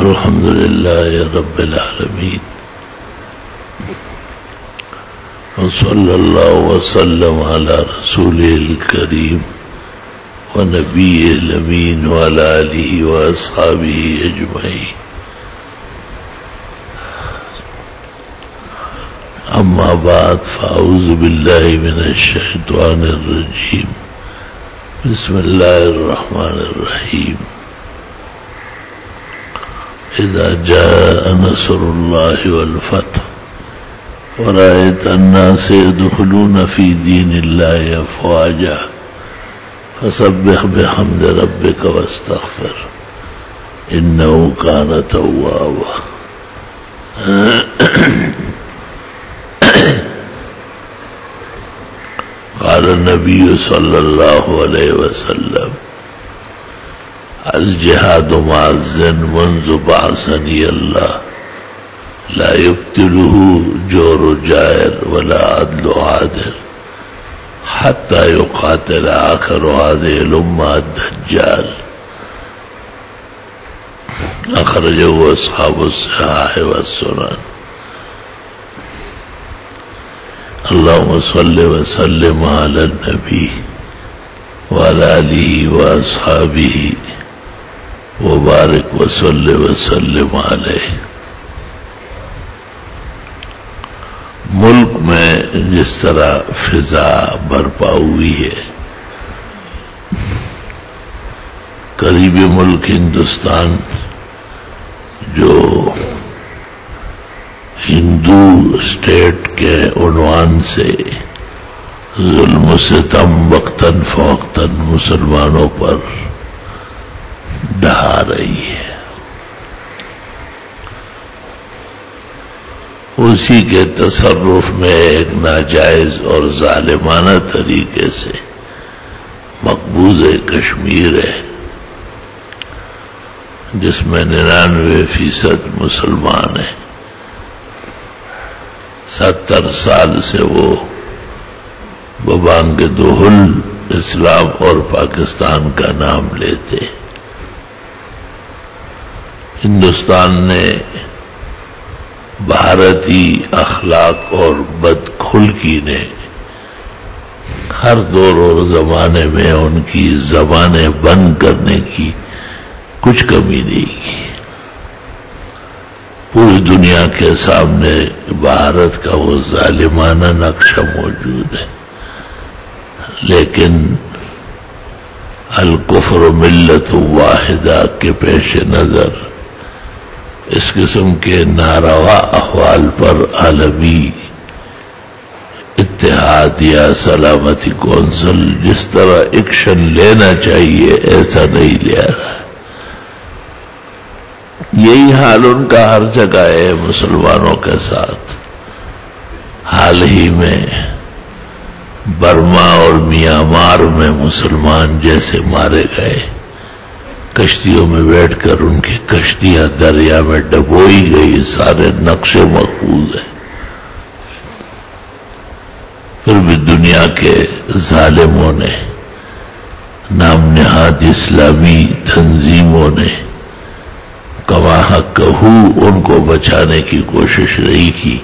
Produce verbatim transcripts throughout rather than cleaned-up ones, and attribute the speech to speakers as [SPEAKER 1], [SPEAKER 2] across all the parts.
[SPEAKER 1] الحمد لله رب العالمين وصلى الله وسلم على رسوله الكريم ونبيه الأمين وعلى آله وأصحابه أجمعين. أما بعد فأعوذ بالله من الشيطان الرجيم. بسم الله الرحمن الرحيم. إذا جاء نصر الله والفتح ورأيت الناس يدخلون في دين الله أفواجا فسبح بحمد ربك واستغفر إنه كان توابا. قال النبي صلى الله عليه وسلم الجهاد معزن منذ بعثني الله لا يبتله جور جائر ولا عدل عادل حتى يقاتل آخر هذه الأمة الدجال. أخرجه أصحاب الصحاح والسنن. اللهم صل وسلم على النبي وعلى آله وأصحابه وبارك وصل وسلم علیہ. ملک میں جس طرح فضا برپا ہوئی ہے، قریبی ملک ہندوستان جو ہندو اسٹیٹ کے عنوان سے ظلم و ستم وقتاً فوقتاً مسلمانوں پر ڈھا رہی ہے، اسی کے تصرف میں ایک ناجائز اور ظالمانہ طریقے سے مقبوض کشمیر ہے، جس میں ننانوے فیصد مسلمان ہیں. ستر سال سے وہ ببانگ دہل اسلام اور پاکستان کا نام لیتے. ہندوستان نے بھارتی اخلاق اور بدخلقی نے ہر دور اور زمانے میں ان کی زبانیں بند کرنے کی کچھ کمی نہیں کی. پوری دنیا کے سامنے بھارت کا وہ ظالمانہ نقشہ موجود ہے، لیکن الکفر ملت واحدہ کے پیش نظر اس قسم کے ناروا احوال پر عالمی اتحاد یا سلامتی کونسل جس طرح ایکشن لینا چاہیے ایسا نہیں لے رہا. یہی حال ان کا ہر جگہ ہے مسلمانوں کے ساتھ. حال ہی میں برما اور میانمار میں مسلمان جیسے مارے گئے، کشتیوں میں بیٹھ کر ان کی کشتیاں دریا میں ڈبوئی گئی، سارے نقشے محفوظ ہیں. پھر بھی دنیا کے ظالموں نے، نام نہاد اسلامی تنظیموں نے کما حق ہو ان کو بچانے کی کوشش نہیں کی.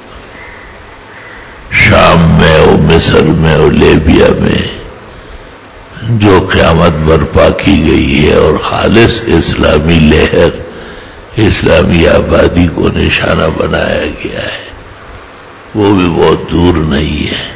[SPEAKER 1] شام میں اور مصر میں اور لیبیا میں جو قیامت برپا کی گئی ہے اور خالص اسلامی لہر، اسلامی آبادی کو نشانہ بنایا گیا ہے، وہ بھی بہت دور نہیں ہے.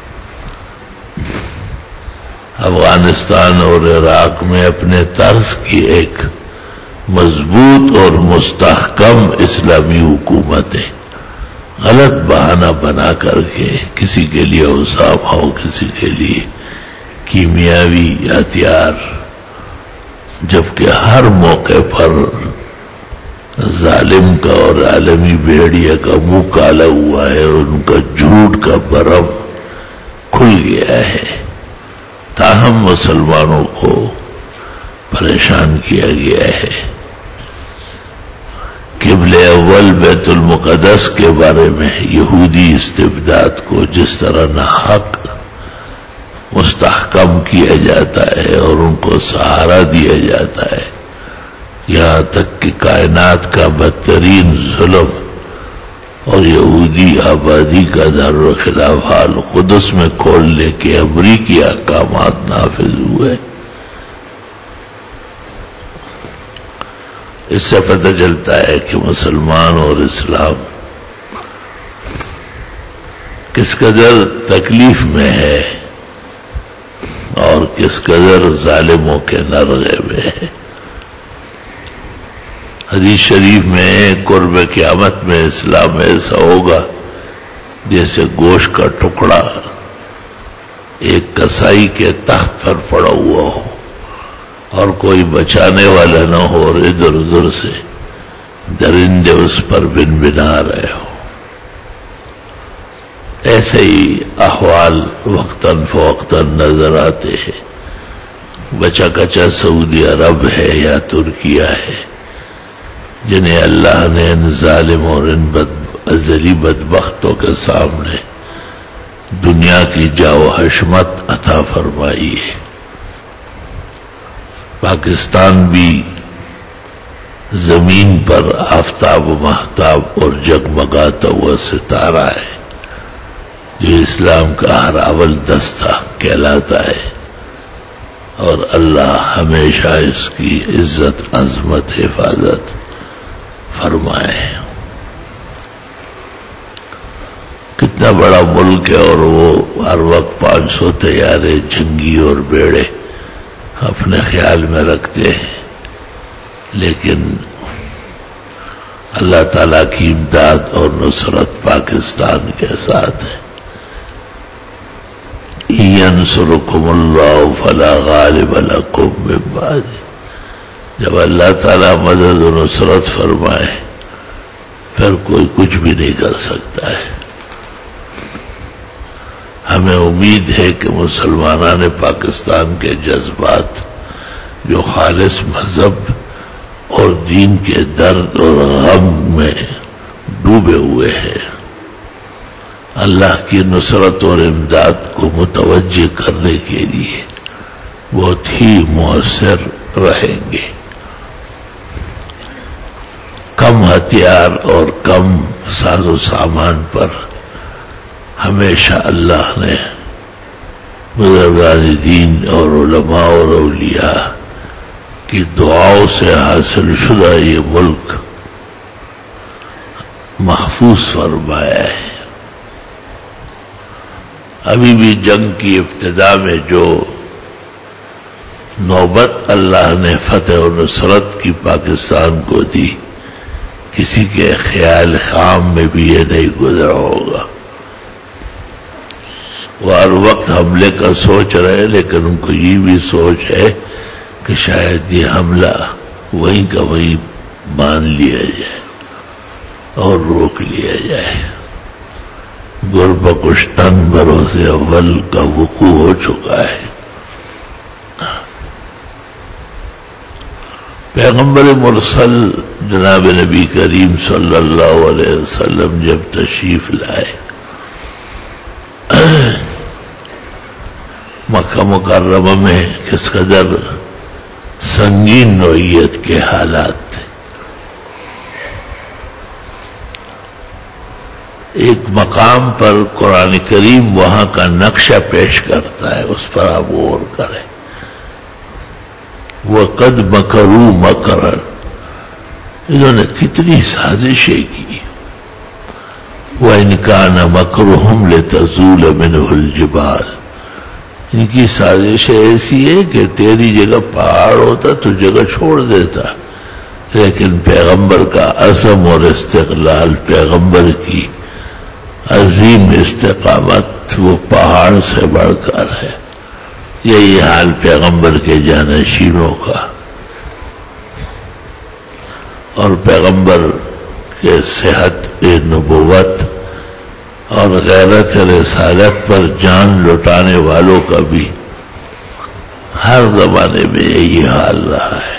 [SPEAKER 1] افغانستان اور عراق میں اپنے طرز کی ایک مضبوط اور مستحکم اسلامی حکومتیں غلط بہانہ بنا کر کے کسی کے لیے اسامہ ہو، کسی کے لیے کیمیاوی ہتھیار، جبکہ ہر موقع پر ظالم کا اور عالمی بھیڑیا کا منہ کالا ہوا ہے اور ان کا جھوٹ کا برم کھل گیا ہے. تاہم مسلمانوں کو پریشان کیا گیا ہے. قبل اول بیت المقدس کے بارے میں یہودی استبداد کو جس طرح ناحق مستحکم کیا جاتا ہے اور ان کو سہارا دیا جاتا ہے، یہاں تک کہ کائنات کا بدترین ظلم اور یہودی آبادی کا در و خلاف حال قدس میں کھولنے کے امریکی احکامات نافذ ہوئے. اس سے پتہ چلتا ہے کہ مسلمان اور اسلام کس قدر تکلیف میں ہے اور کس قدر ظالموں کے نرغے میں ہے. حدیث شریف میں قرب قیامت میں اسلام ایسا ہوگا جیسے گوشت کا ٹکڑا ایک کسائی کے تخت پر پڑا ہوا ہو اور کوئی بچانے والا نہ ہو اور ادھر ادھر سے درندے اس پر بن بنا رہے ہو. ایسے ہی احوال وقتاً فوقتاً نظر آتے ہیں. بچا کچا سعودی عرب ہے یا ترکیہ ہے جنہیں اللہ نے ان ظالم اور ان بد ازلی بدبختوں کے سامنے دنیا کی جاو حشمت عطا فرمائی ہے. پاکستان بھی زمین پر آفتاب و مہتاب اور جگمگاتا ہوا ستارہ ہے جو اسلام کا ہر اول دستہ کہلاتا ہے اور اللہ ہمیشہ اس کی عزت عظمت حفاظت فرمائے. کتنا بڑا ملک ہے اور وہ ہر وقت پانچ سو طیارے جنگی اور بیڑے اپنے خیال میں رکھتے ہیں لیکن اللہ تعالیٰ کی امداد اور نصرت پاکستان کے ساتھ ہے. يَنْصُرُكُمُ اللَّهُ فَلَا غَالِبَ لَكُمْ مِنْ بَعْدِهِ. جب اللہ تعالیٰ مدد و نصرت فرمائے پھر کوئی کچھ بھی نہیں کر سکتا ہے. ہمیں امید ہے کہ مسلمانان پاکستان کے جذبات جو خالص مذہب اور دین کے درد اور غم میں ڈوبے ہوئے ہیں اللہ کی نصرت اور امداد کو متوجہ کرنے کے لیے بہت ہی مؤثر رہیں گے. کم ہتھیار اور کم ساز و سامان پر ہمیشہ اللہ نے بزرگان دین اور علماء اور اولیاء کی دعاؤں سے حاصل شدہ یہ ملک محفوظ فرمایا ہے. ابھی بھی جنگ کی ابتدا میں جو نوبت اللہ نے فتح و نصرت کی پاکستان کو دی کسی کے خیال خام میں بھی یہ نہیں گزرا ہوگا. وہ ہر وقت حملے کا سوچ رہے لیکن ان کو یہ بھی سوچ ہے کہ شاید یہ حملہ وہیں کا وہیں مان لیا جائے اور روک لیا جائے. گربکش تنگ بھروسے اول کا وقوع ہو چکا ہے. پیغمبر مرسل جناب نبی کریم صلی اللہ علیہ وسلم جب تشریف لائے مکہ مکرمہ میں کس قدر سنگین نوعیت کے حالات تھے. ایک مقام پر قرآن کریم وہاں کا نقشہ پیش کرتا ہے اس پر آپ غور کریں. وَقَدْ مَكَرُوا مَكْرًا انہوں نے کتنی سازشیں کی. وَإِنْ كَانَ مَكْرُهُمْ لِتَزُولَ مِنْهُ الْجِبَالُ ان کی سازش ایسی ہے کہ تیری جگہ پہاڑ ہوتا تو جگہ چھوڑ دیتا لیکن پیغمبر کا عزم اور استقلال پیغمبر کی عظیم استقامت وہ پہاڑ سے بڑھ کر ہے. یہی حال پیغمبر کے جانشینوں کا اور پیغمبر کے صحت نبوت اور غیرت رسالت پر جان لٹانے والوں کا بھی ہر زمانے میں یہی حال رہا ہے.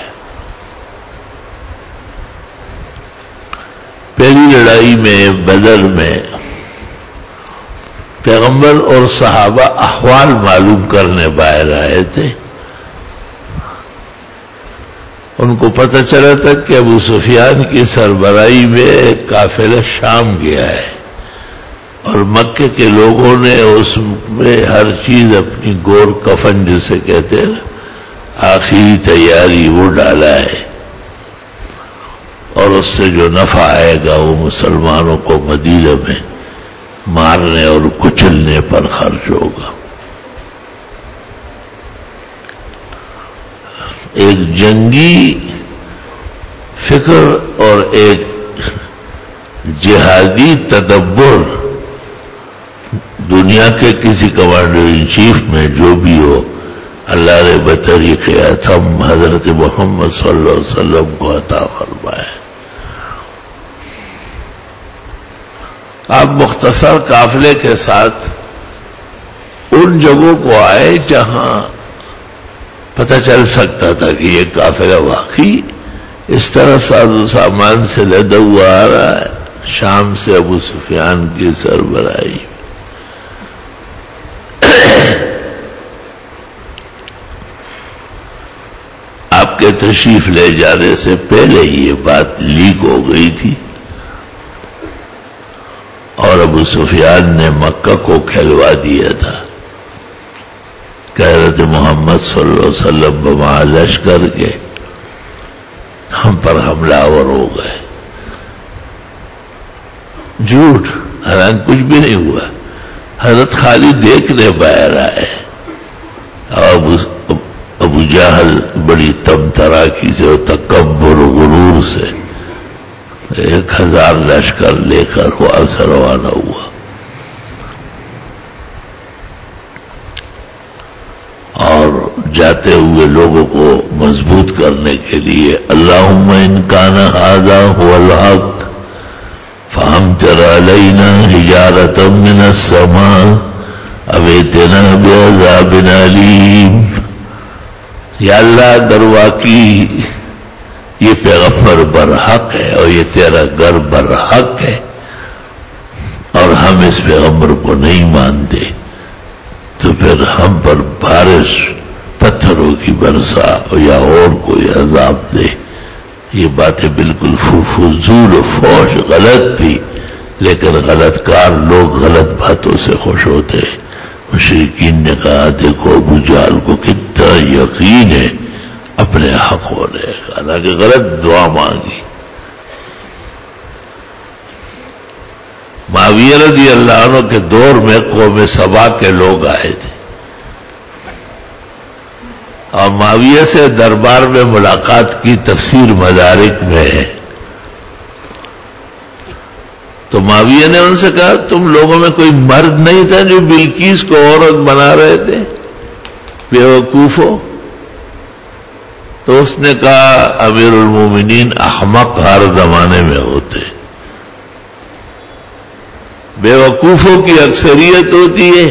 [SPEAKER 1] پہلی لڑائی میں بدر میں پیغمبر اور صحابہ احوال معلوم کرنے باہر آئے تھے. ان کو پتہ چلا تھا کہ ابو سفیان کی سربراہی میں ایک قافلہ شام گیا ہے، اور مکے کے لوگوں نے اس میں ہر چیز اپنی گور کفن جسے کہتے ہیں آخری تیاری وہ ڈالا ہے، اور اس سے جو نفع آئے گا وہ مسلمانوں کو مدینہ میں مارنے اور کچلنے پر خرچ ہوگا۔ ایک جنگی فکر اور ایک جہادی تدبر دنیا کے کسی کمانڈر ان چیف میں جو بھی ہو، اللہ نے بطریق اتم حضرت محمد صلی اللہ علیہ وسلم کو عطا فرمایا۔ آپ مختصر قافلے کے ساتھ ان جگہوں کو آئے جہاں پتہ چل سکتا تھا کہ یہ قافلہ واقعی اس طرح ساز و سامان سے لدا ہوا آ رہا ہے، شام سے ابو سفیان کی سربراہی۔ آپ کے تشریف لے جانے سے پہلے یہ بات لیک ہو گئی تھی، اور ابو سفیان نے مکہ کو کھلوا دیا تھا کہ حضرت محمد صلی اللہ علیہ وسلم بما لشکر کے ہم پر حملہ آور ہو گئے۔ جھوٹ، حالانکہ کچھ بھی نہیں ہوا، حضرت خالد دیکھنے باہر آئے، ابو ابو جہل بڑی تم تراکی سے اور تکبر و غرور سے ایک ہزار لشکر لے کر وہاں سے روانہ ہوا، اور جاتے ہوئے لوگوں کو مضبوط کرنے کے لیے اللہم ان کان ھذا ھو الحق فامطر علینا حجارۃ من السماء او ائتنا بعذاب علیم، یا اللہ در واقعی یہ پیغمبر برحق ہے اور یہ تیرا گھر برحق ہے، اور ہم اس پیغمبر کو نہیں مانتے، تو پھر ہم پر بارش پتھروں کی برسا یا اور کوئی عذاب دے۔ یہ باتیں بالکل فضول و فوش غلط تھی، لیکن غلط کار لوگ غلط باتوں سے خوش ہوتے۔ مشرکین نے کہا دیکھو ابو جہل کو کتنا یقین ہے اپنے حق ہونے کا، حالانکہ غلط دعا مانگی۔ معاویہ رضی اللہ عنہ کے دور میں قوم سبا کے لوگ آئے تھے، اور معاویہ سے دربار میں ملاقات کی تفسیر مدارک میں ہے۔ تو معاویہ نے ان سے کہا تم لوگوں میں کوئی مرد نہیں تھا جو بلقیس کو عورت بنا رہے تھے، بیوقوفو؟ تو اس نے کہا امیر المومنین احمق ہر زمانے میں ہوتے، بیوقوفوں کی اکثریت ہوتی ہے۔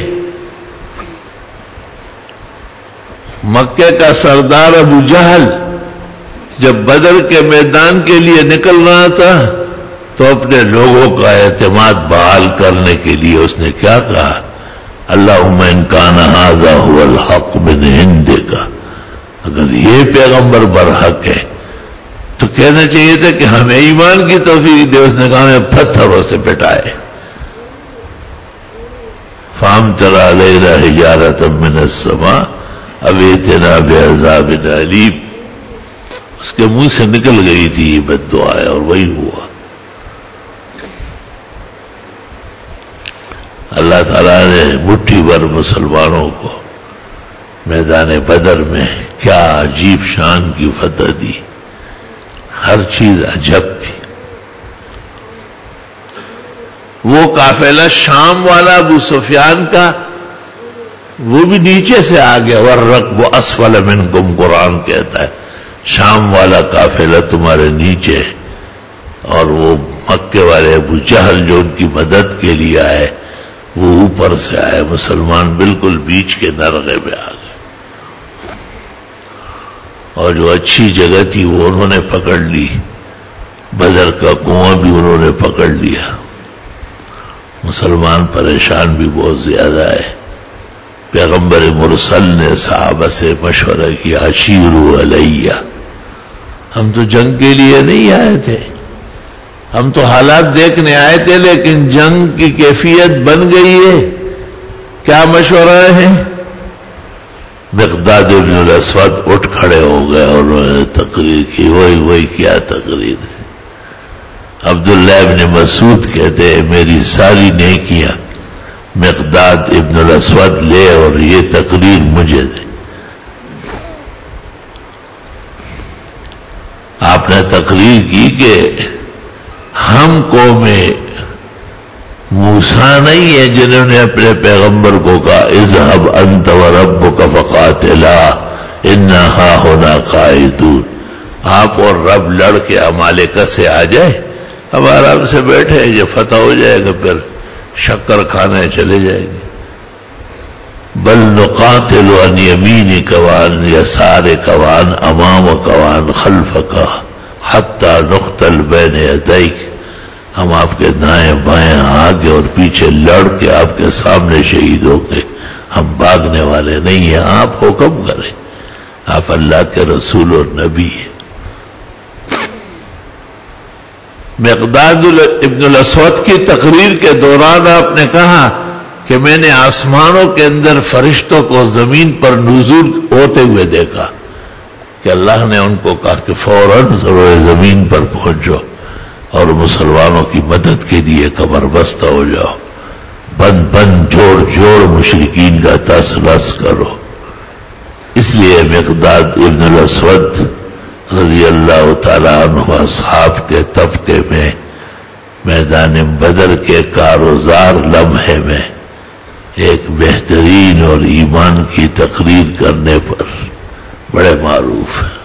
[SPEAKER 1] مکے کا سردار ابو جہل جب بدر کے میدان کے لیے نکل رہا تھا تو اپنے لوگوں کا اعتماد بحال کرنے کے لیے اس نے کیا کہا؟ اللہم ان کان ھذا ھو الحق من عندک، اگر یہ پیغمبر برحق ہے تو کہنا چاہیے تھا کہ ہمیں ایمان کی توفیق دے۔ اس نے کہا ہمیں پتھروں سے پٹائے۔ فامطر علینا حجارۃ من السماء او ائتنا بعذاب علیم، اس کے منہ سے نکل گئی تھی یہ بد دعائیں، اور وہی ہوا۔ اللہ تعالیٰ نے مٹھی بھر مسلمانوں کو میدان بدر میں کیا عجیب شان کی فتح دی، ہر چیز عجب تھی۔ وہ قافلہ شام والا ابو سفیان کا وہ بھی نیچے سے آ گیا، والرکب اسفل منکم، قرآن کہتا ہے شام والا قافلہ تمہارے نیچے، اور وہ مکے والے ابو جہل جو ان کی مدد کے لیے آئے وہ اوپر سے آئے، مسلمان بالکل بیچ کے نرغے میں آ گئے، اور جو اچھی جگہ تھی وہ انہوں نے پکڑ لی، بدر کا کنواں بھی انہوں نے پکڑ لیا۔ مسلمان پریشان بھی بہت زیادہ ہے۔ پیغمبر مرسل نے صحابہ سے مشورہ کیا اشیروا علیہ، ہم تو جنگ کے لیے نہیں آئے تھے، ہم تو حالات دیکھنے آئے تھے، لیکن جنگ کی کیفیت بن گئی ہے، کیا مشورہ ہے؟ مقداد ابن الاسود اٹھ کھڑے ہو گئے اور تقریر کی، وہی وہی کیا تقریر ہے۔ عبداللہ ابن مسعود کہتے ہیں میری ساری نیکیاں مقداد ابن الاسود لے اور یہ تقریر مجھے دے۔ آپ نے تقریر کی کہ ہم قوم موسیٰ نہیں ہے جنہوں نے اپنے پیغمبر کو کہا اذهب انت وربك فقاتلا انا هاهنا قاعدون، آپ اور رب لڑ کے عمالقہ سے آ جائے، اب آرام سے بیٹھے، یہ فتح ہو جائے گا پھر شکر کھانے چلے جائیں گے۔ بل نقاتل عن یمینک وعن یسارک وعن امامک وعن خلفک حتی نقتل بین یدیک، ہم آپ کے دائیں بائیں آگے اور پیچھے لڑ کے آپ کے سامنے شہید ہوں گے، ہم بھاگنے والے نہیں ہیں، آپ حکم کریں، آپ اللہ کے رسول اور نبی ہیں۔ مقداد ابن الاسود کی تقریر کے دوران آپ نے کہا کہ میں نے آسمانوں کے اندر فرشتوں کو زمین پر نزول ہوتے ہوئے دیکھا کہ اللہ نے ان کو کہا کہ فوراً ضرور زمین پر پہنچو اور مسلمانوں کی مدد کے لیے کمر بستہ ہو جاؤ، بند بند جوڑ جوڑ مشرکین کا تس نس کرو۔ اس لیے مقداد ابن الاسود رضی اللہ تعالی عنہ اصحاب کے طبقے میں میدان بدر کے کاروزار لمحے میں ایک بہترین اور ایمان کی تقریر کرنے پر بڑے معروف ہیں۔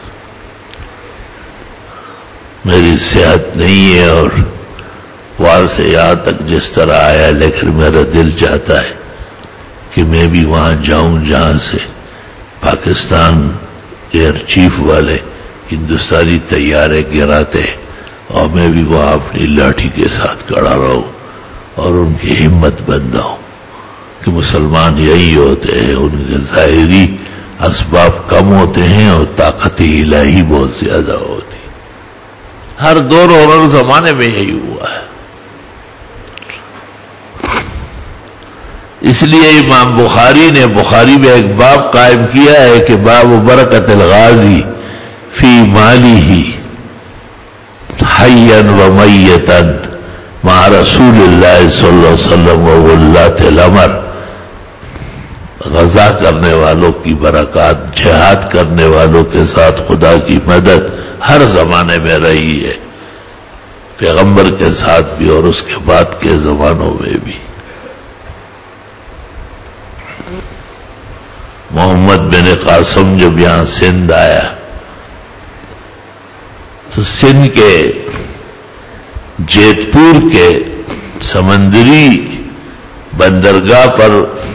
[SPEAKER 1] میری صحت نہیں ہے اور وہاں سے یہاں تک جس طرح آیا، لیکن میرا دل چاہتا ہے کہ میں بھی وہاں جاؤں جہاں سے پاکستان ایئر چیف والے ہندوستانی طیارے گراتے، اور میں بھی وہاں اپنی لاٹھی کے ساتھ کھڑا رہوں اور ان کی ہمت بندہ ہوں کہ مسلمان یہی ہوتے ہیں، ان کے ظاہری اسباب کم ہوتے ہیں اور طاقت الہی بہت زیادہ ہوتی، ہر دور اور ہر زمانے میں یہی ہوا ہے۔ اس لیے امام بخاری نے بخاری میں ایک باب قائم کیا ہے کہ باب برکت الغازی فی مالہ حیا و میتا مع رسول اللہ صلی اللہ علیہ وسلم و ولاۃ الامر، غزا کرنے والوں کی برکات، جہاد کرنے والوں کے ساتھ خدا کی مدد ہر زمانے میں رہی ہے، پیغمبر کے ساتھ بھی اور اس کے بعد کے زمانوں میں بھی۔ محمد بن قاسم جب یہاں سندھ آیا تو سندھ کے جیت پور کے سمندری بندرگاہ پر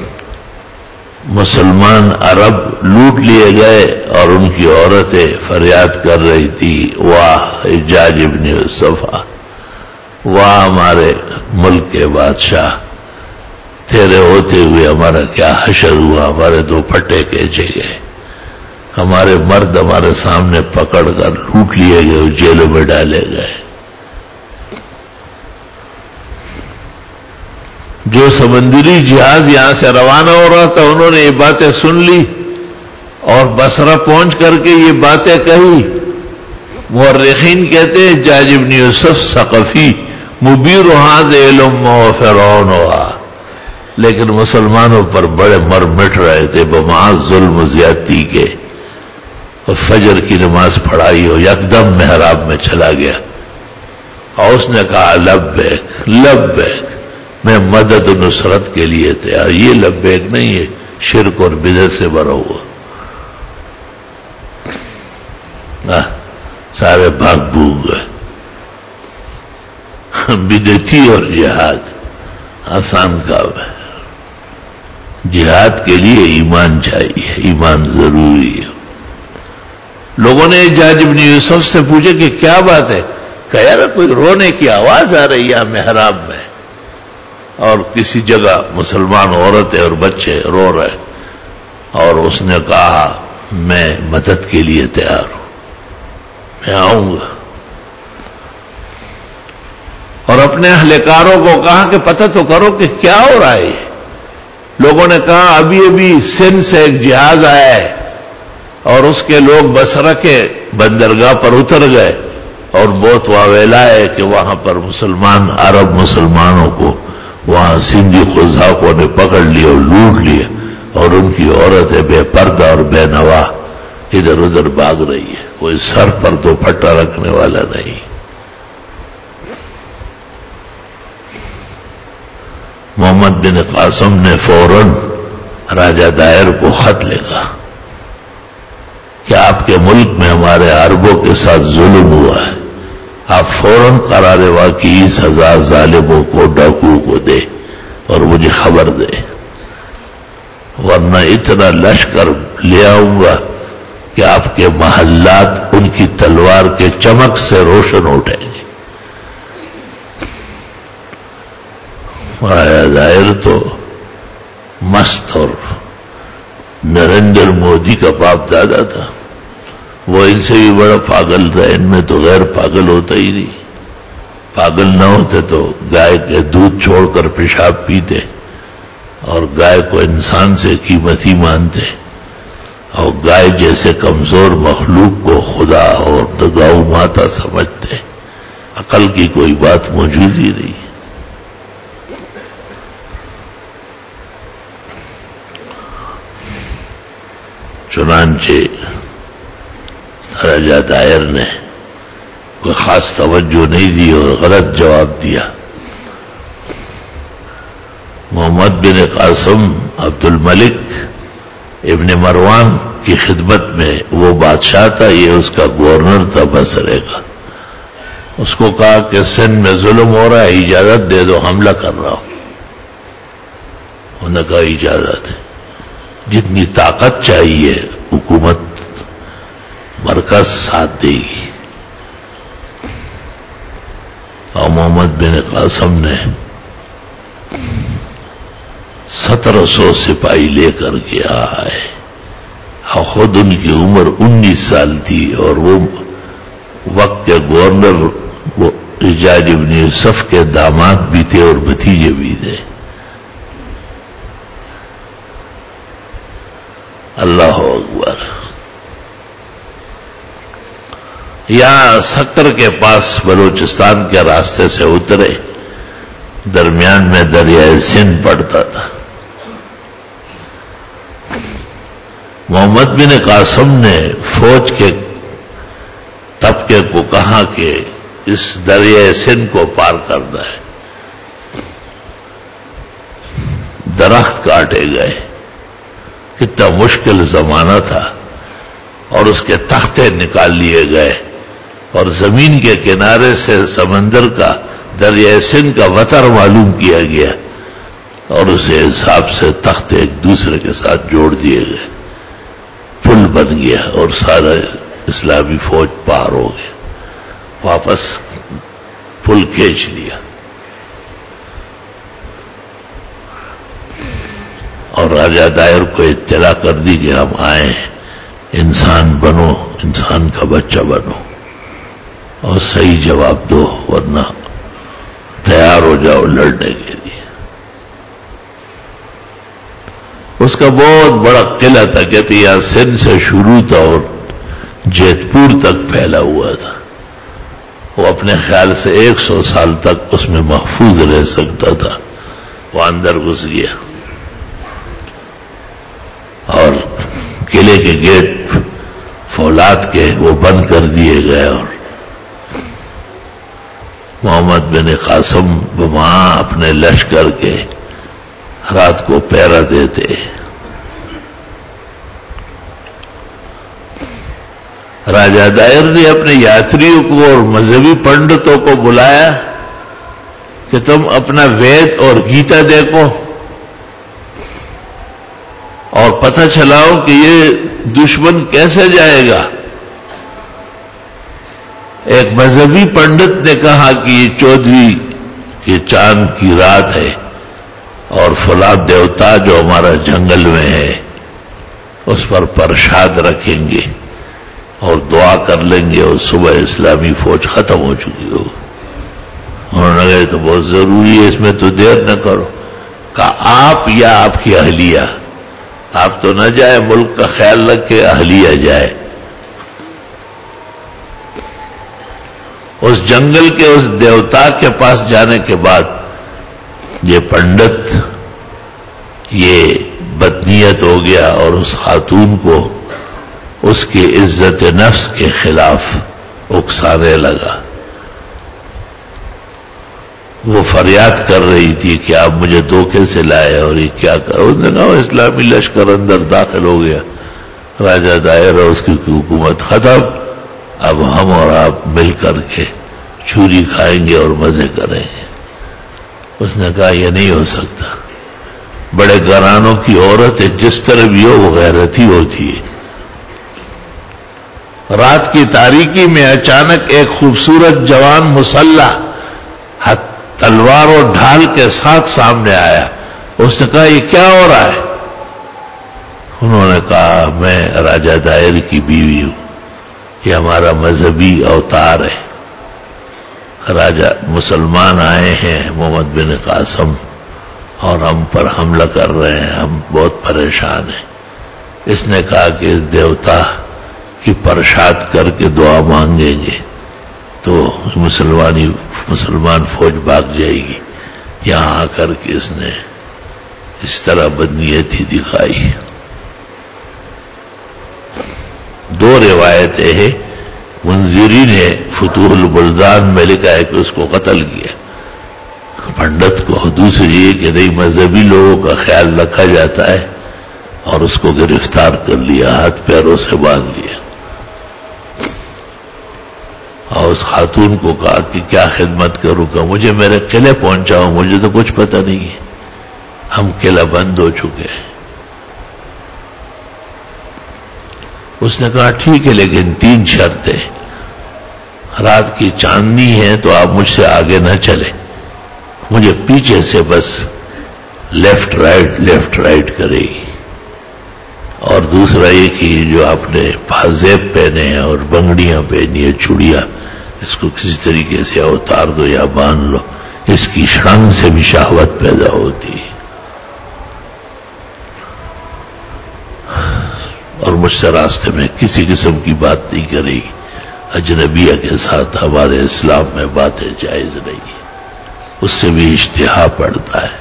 [SPEAKER 1] مسلمان عرب لوٹ لیے گئے اور ان کی عورتیں فریاد کر رہی تھی، واہ حجاج ابن یوسف، واہ ہمارے ملک کے بادشاہ، تیرے ہوتے ہوئے ہمارا کیا حشر ہوا، ہمارے دو پھٹے کھینچے گئے، ہمارے مرد ہمارے سامنے پکڑ کر لوٹ لیے گئے، جیلوں میں ڈالے گئے۔ جو سمندری جہاز یہاں سے روانہ ہو رہا تھا انہوں نے یہ باتیں سن لی اور بصرہ پہنچ کر کے یہ باتیں کہی۔ مورخین کہتے ہیں حجاج ابن یوسف ثقفی مبیر هذا علم و فرعون ہوا، لیکن مسلمانوں پر بڑے مر مٹ رہے تھے بمعاذ ظلم و زیادتی کے، اور فجر کی نماز پڑھائی ہو یکدم محراب میں چلا گیا اور اس نے کہا لبیک لبیک، میں مدد و نصرت کے لیے تیار، یہ لبیک نہیں ہے، شرک اور بدعت سے بھرا ہوا۔ سارے بھاگ بھوگ گئے۔ بدعتی اور جہاد آسان کام ہے، جہاد کے لیے ایمان چاہیے، ایمان ضروری ہے۔ لوگوں نے حجاج ابن یوسف سے پوچھا کہ کیا بات ہے؟ کہ یار کوئی رونے کی آواز آ رہی ہے محراب میں، اور کسی جگہ مسلمان عورتیں اور بچے رو رہے، اور اس نے کہا میں مدد کے لیے تیار ہوں، میں آؤں گا. اور اپنے اہلکاروں کو کہا کہ پتہ تو کرو کہ کیا ہو رہا ہے. لوگوں نے کہا ابھی ابھی سندھ سے ایک جہاز آیا ہے اور اس کے لوگ بصرہ کے بندرگاہ پر اتر گئے اور بہت واویلا ہے کہ وہاں پر مسلمان عرب مسلمانوں کو وہاں سندھی قزاقوں نے پکڑ لیا اور لوٹ لیا اور ان کی عورتیں بے پردہ اور بے نوا ادھر ادھر بھاگ رہی ہے. کوئی سر پر دوپٹہ رکھنے والا نہیں. محمد بن قاسم نے فوراً راجہ دائر کو خط لکھا کہ آپ کے ملک میں ہمارے عربوں کے ساتھ ظلم ہوا ہے, آپ فوراً قرار واقعی سزا ظالموں کو ڈاکو کو دے اور مجھے خبر دے, ورنہ اتنا لشکر لے آؤں گا کہ آپ کے محلات ان کی تلوار کے چمک سے روشن اٹھیں گے. راجہ دائر تو مست اور نریندر مودی کا باپ دادا تھا, وہ ان سے بھی بڑا پاگل تھا. ان میں تو غیر پاگل ہوتا ہی نہیں. پاگل نہ ہوتے تو گائے کے دودھ چھوڑ کر پیشاب پیتے اور گائے کو انسان سے قیمتی مانتے اور گائے جیسے کمزور مخلوق کو خدا اور گاؤں ماتا سمجھتے. عقل کی کوئی بات موجود ہی نہیں. چنانچہ راجہ دائر نے کوئی خاص توجہ نہیں دی اور غلط جواب دیا. محمد بن قاسم عبد الملک ابن مروان کی خدمت میں وہ بادشاہ تھا, یہ اس کا گورنر تھا بصرے کا. اس کو کہا کہ سندھ میں ظلم ہو رہا ہے, اجازت دے دو, حملہ کر رہا ہوں. انہوں نے کہا اجازت ہے. جتنی طاقت چاہیے حکومت مرکز ساتھ دے گی. اور محمد بن قاسم نے سترہ سو سپاہی لے کر کے آئے. خود ان کی عمر انیس سال تھی اور وہ وقت کے گورنر وہ حجاج ابن یوسف کے داماد بھی تھے اور بھتیجے بھی تھے. اللہ اکبر. یہاں سکر کے پاس بلوچستان کے راستے سے اترے, درمیان میں دریائے سندھ پڑتا تھا. محمد بن قاسم نے فوج کے طبقے کو کہا کہ اس دریائے سندھ کو پار کرنا ہے. درخت کاٹے گئے, کتنا مشکل زمانہ تھا, اور اس کے تختے نکال لیے گئے اور زمین کے کنارے سے سمندر کا دریائے سندھ کا وتر معلوم کیا گیا اور اسے حساب سے تختے ایک دوسرے کے ساتھ جوڑ دیے گئے. پل بن گیا اور سارا اسلامی فوج پار ہو گیا. واپس پل کھینچ لیا اور راجہ دائر کو اطلاع کر دی کہ ہم آئے, انسان بنو, انسان کا بچہ بنو اور صحیح جواب دو, ورنہ تیار ہو جاؤ لڑنے کے لیے. اس کا بہت بڑا قلعہ تھا, کہتے یہاں سندھ سے شروع تھا اور جیت پور تک پھیلا ہوا تھا. وہ اپنے خیال سے ایک سو سال تک اس میں محفوظ رہ سکتا تھا. وہ اندر گھس گیا اور قلعے کے گیٹ فولاد کے وہ بند کر دیے گئے اور محمد بن قاسم وہاں اپنے لشکر کے رات کو پہرا دیتے. راجہ دائر نے اپنے یاتریوں کو اور مذہبی پنڈتوں کو بلایا کہ تم اپنا وید اور گیتا دیکھو اور پتہ چلاؤ کہ یہ دشمن کیسے جائے گا. ایک مذہبی پنڈت نے کہا کہ یہ چودھری کے چاند کی رات ہے اور فلاد دیوتا جو ہمارا جنگل میں ہے اس پر پرشاد رکھیں گے اور دعا کر لیں گے اور صبح اسلامی فوج ختم ہو چکی ہو. انہوں نے کہا تو بہت ضروری ہے، اس میں تو دیر نہ کرو. کہا آپ یا آپ کی اہلیہ؟ آپ تو نہ جائے، ملک کا خیال رکھ کے اہلیہ جائے. اس جنگل کے اس دیوتا کے پاس جانے کے بعد یہ پنڈت یہ بدنیت ہو گیا اور اس خاتون کو اس کی عزت نفس کے خلاف اکسانے لگا. وہ فریاد کر رہی تھی کہ آپ مجھے دھوکے سے لائے اور یہ کیا کر. اس نے کہا اسلامی لشکر اندر داخل ہو گیا، راجہ دائر اور اس کی حکومت ختم، اب ہم اور آپ مل کر کے چوری کھائیں گے اور مزے کریں گے. اس نے کہا یہ نہیں ہو سکتا، بڑے گھرانوں کی عورت ہے، جس طرح بھی ہو وہ غیرتی ہوتی ہے. رات کی تاریکی میں اچانک ایک خوبصورت جوان مسلح تلوار اور ڈھال کے ساتھ سامنے آیا. اس نے کہا یہ کیا ہو رہا ہے؟ انہوں نے کہا میں راجہ دائر کی بیوی ہوں، یہ ہمارا مذہبی اوتار ہے. راجہ مسلمان آئے ہیں محمد بن قاسم اور ہم پر حملہ کر رہے ہیں، ہم بہت پریشان ہیں. اس نے کہا کہ اس دیوتا کی پرشاد کر کے دعا مانگیں گے تو مسلمانی مسلمان فوج بھاگ جائے گی. یہاں آ کر کے اس نے اس طرح بدنیتی دکھائی. دو روایتیں ہیں. منذری نے فتوح البلدان میں لکھا ہے کہ اس کو قتل کیا پنڈت کو. دوسری یہ کہ نہیں مذہبی لوگوں کا خیال رکھا جاتا ہے اور اس کو گرفتار کر لیا، ہاتھ پیروں سے باندھ لیا اور اس خاتون کو کہا کہ کیا خدمت کروں گا، مجھے میرے قلعے پہنچاؤ، مجھے تو کچھ پتہ نہیں ہے، ہم قلعہ بند ہو چکے ہیں. اس نے کہا ٹھیک ہے لیکن تین شرطیں. رات کی چاندنی ہے تو آپ مجھ سے آگے نہ چلے، مجھے پیچھے سے بس لیفٹ رائٹ لیفٹ رائٹ کرے گی. اور دوسرا یہ کہ جو آپ نے پازیب پہنے ہیں اور بنگڑیاں پہنی ہیں چوڑیاں، اس کو کسی طریقے سے اتار دو یا باندھ لو، اس کی شرنگ سے بھی شہوت پیدا ہوتی ہے. اور مجھ سے راستے میں کسی قسم کی بات نہیں کرے گی، اجنبیہ کے ساتھ ہمارے اسلام میں باتیں جائز نہیں ہیں، اس سے بھی اشتہا پڑتا ہے.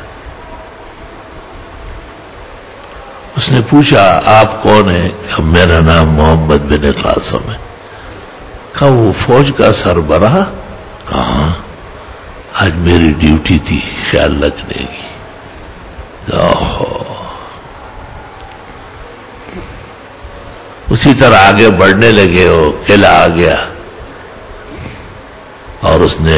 [SPEAKER 1] اس نے پوچھا آپ کون ہیں؟ کہ میرا نام محمد بن قاسم ہے. کہا وہ فوج کا سربراہ؟ کہاں آج میری ڈیوٹی تھی خیال رکھنے کی. اوہو. اسی طرح آگے بڑھنے لگے، وہ قلعہ آ گیا اور اس نے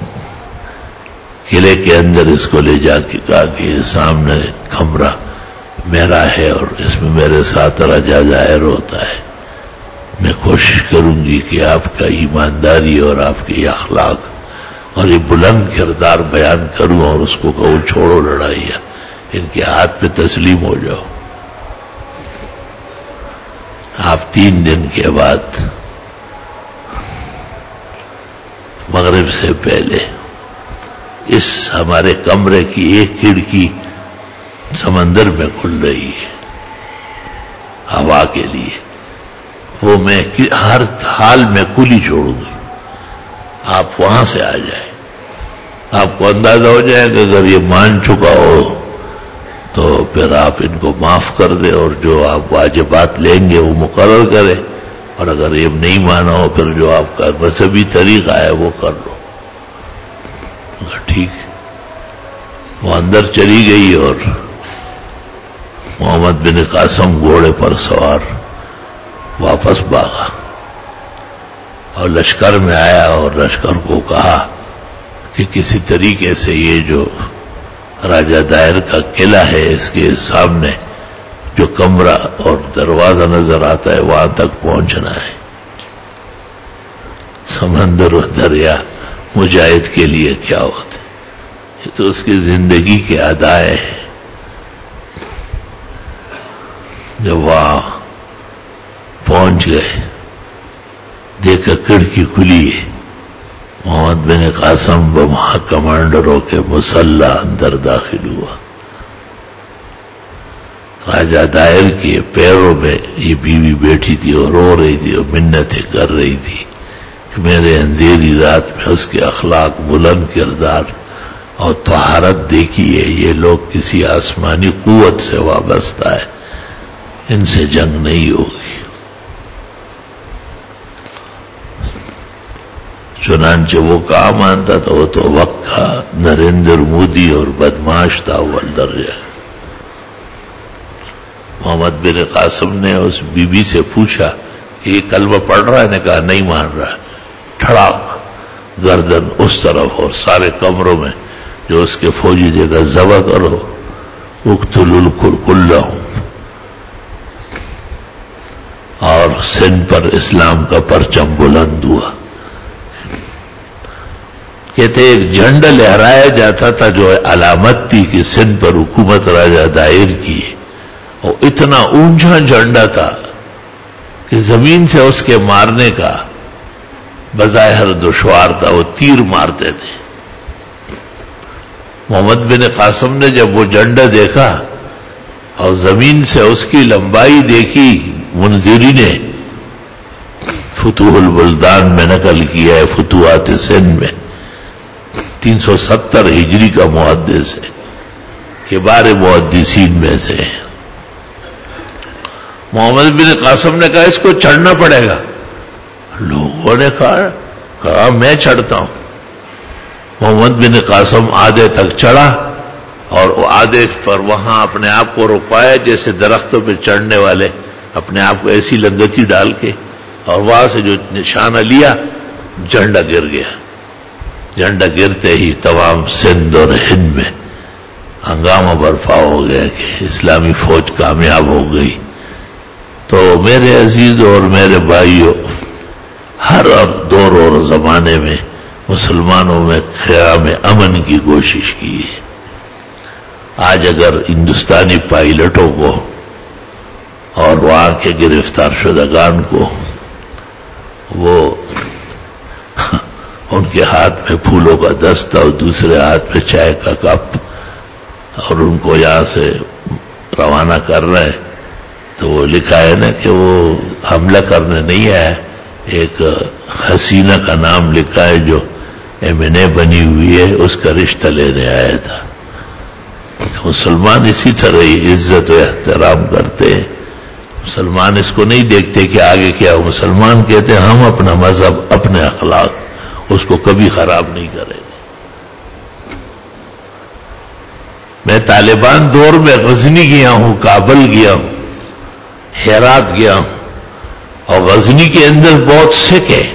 [SPEAKER 1] قلعے کے اندر اس کو لے جا کے کہا کہ سامنے کمرہ میرا ہے اور اس میں میرے ساتھ راجہ ظاہر ہوتا ہے. میں کوشش کروں گی کہ آپ کا ایمانداری اور آپ کے اخلاق اور یہ بلند کردار بیان کروں اور اس کو کہوں چھوڑو لڑائیاں، ان کے ہاتھ پہ تسلیم ہو جاؤ. آپ تین دن کے بعد مغرب سے پہلے اس ہمارے کمرے کی ایک کھڑکی سمندر میں کھل رہی ہے ہوا کے لیے، وہ میں ہر حال میں کھلی چھوڑوں گی، آپ وہاں سے آ جائیں. آپ کو اندازہ ہو جائے کہ اگر یہ مان چکا ہو تو پھر آپ ان کو معاف کر دیں اور جو آپ واجبات لیں گے وہ مقرر کریں، اور اگر یہ نہیں مانا ہو پھر جو آپ کا مذہبی طریقہ ہے وہ کر لو. ٹھیک. وہ اندر چلی گئی اور محمد بن قاسم گھوڑے پر سوار واپس بھاگا اور لشکر میں آیا اور لشکر کو کہا کہ کسی طریقے سے یہ جو راجہ دائر کا قلعہ ہے اس کے سامنے جو کمرہ اور دروازہ نظر آتا ہے وہاں تک پہنچنا ہے. سمندر و دریا مجاہد کے لیے کیا ہوتے، یہ تو اس کی زندگی کے ادائے ہیں. جب وہاں پہنچ گئے دیکھا کھڑکی کھلی ہے، محمد بن قاسم وہاں کمانڈروں کے مسلح اندر داخل ہوا. راجہ دائر کی پیروں میں یہ بیوی بیٹھی تھی اور رو رہی تھی اور منتیں کر رہی تھی کہ میرے اندھیری رات میں اس کے اخلاق بلند کردار اور طہارت دیکھی ہے، یہ لوگ کسی آسمانی قوت سے وابستہ ہے، ان سے جنگ نہیں ہوگی. چنانچہ وہ کہاں مانتا تھا، وہ تو وقت کا نریندر مودی اور بدماش تھا اول درجہ. محمد بن قاسم نے اس بی بی سے پوچھا کہ یہ کلمہ پڑھ رہا ہے؟ نے کہا نہیں مان رہا. ٹھڑاک گردن اس طرف اور سارے کمروں میں جو اس کے فوجی دیکھا ذبح کرو، اقتلوا الکلہم. اور سندھ پر اسلام کا پرچم بلند ہوا. کہتے ایک جھنڈا لہرایا جاتا تھا جو علامت تھی کہ سندھ پر حکومت راجہ دائر کی ہے، اور اتنا اونچا جھنڈا تھا کہ زمین سے اس کے مارنے کا بظاہر دشوار تھا، وہ تیر مارتے تھے. محمد بن قاسم نے جب وہ جھنڈا دیکھا اور زمین سے اس کی لمبائی دیکھی، منذری نے فتوح البلدان میں نقل کیا ہے، فتوحات سندھ میں تین سو ستر ہجری کا محدث ہے، کبار محدثین میں سے. محمد بن قاسم نے کہا اس کو چڑھنا پڑے گا. لوگوں نے کہا کہا میں چڑھتا ہوں. محمد بن قاسم آدھے تک چڑھا اور آدھے پر وہاں اپنے آپ کو رکوایا جیسے درختوں پہ چڑھنے والے اپنے آپ کو ایسی لنگتی ڈال کے، اور وہاں سے جو نشانہ لیا جھنڈا گر گیا. جھنڈا گرتے ہی تمام سندھ اور ہند میں ہنگامہ برپا ہو گیا کہ اسلامی فوج کامیاب ہو گئی. تو میرے عزیزوں اور میرے بھائیوں، ہر دور اور زمانے میں مسلمانوں میں قیام امن کی کوشش کی ہے. آج اگر ہندوستانی پائلٹوں کو اور وہاں کے گرفتار شدگان کو وہ ان کے ہاتھ میں پھولوں کا دستہ اور دوسرے ہاتھ میں چائے کا کپ اور ان کو یہاں سے روانہ کر رہے ہیں، تو وہ لکھا ہے نا کہ وہ حملہ کرنے نہیں آیا، ایک حسینہ کا نام لکھا ہے جو ایم این اے بنی ہوئی ہے، اس کا رشتہ لینے آیا تھا. تو مسلمان اسی طرح ہی عزت و احترام کرتے ہیں. مسلمان اس کو نہیں دیکھتے کہ آگے کیا. مسلمان کہتے ہیں ہم اپنا مذہب، اپنے اخلاق اس کو کبھی خراب نہیں کریں گے. میں طالبان دور میں غزنی گیا ہوں، کابل گیا ہوں، ہیرات گیا ہوں، اور غزنی کے اندر بہت سکھ ہے.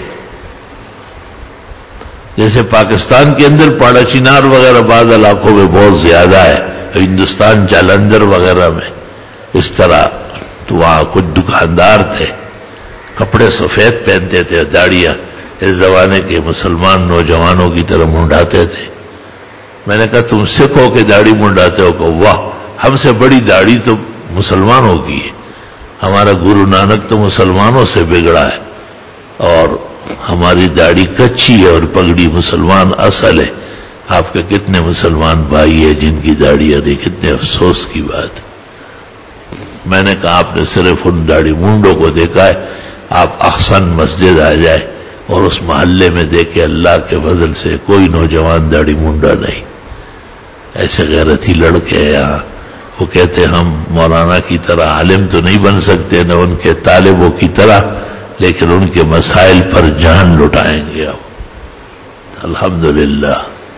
[SPEAKER 1] جیسے پاکستان کے اندر پاڑا چنار وغیرہ بعض علاقوں میں بہت زیادہ ہے، ہندوستان جالندھر وغیرہ میں اس طرح. تو وہاں کچھ دکاندار تھے، کپڑے سفید پہنتے تھے، داڑیاں اس زمانے کے مسلمان نوجوانوں کی طرح منڈاتے تھے. میں نے کہا تم سکھ ہو کہ داڑھی منڈاتے ہو؟ کہ واہ، ہم سے بڑی داڑھی تو مسلمانوں کی ہے. ہمارا گرو نانک تو مسلمانوں سے بگڑا ہے اور ہماری داڑھی کچی ہے اور پگڑی مسلمان اصل ہے. آپ کے کتنے مسلمان بھائی ہیں جن کی داڑھی ہے، کتنے افسوس کی بات. میں نے کہا آپ نے صرف ان داڑھی منڈوں کو دیکھا ہے، آپ احسن مسجد آ جائے اور اس محلے میں دیکھے اللہ کے فضل سے کوئی نوجوان داڑھی منڈا نہیں. ایسے غیرتی لڑکے ہیں یہاں. وہ کہتے ہم مولانا کی طرح عالم تو نہیں بن سکتے، نہ ان کے طالبوں کی طرح، لیکن ان کے مسائل پر جان لٹائیں گے. اب الحمدللہ.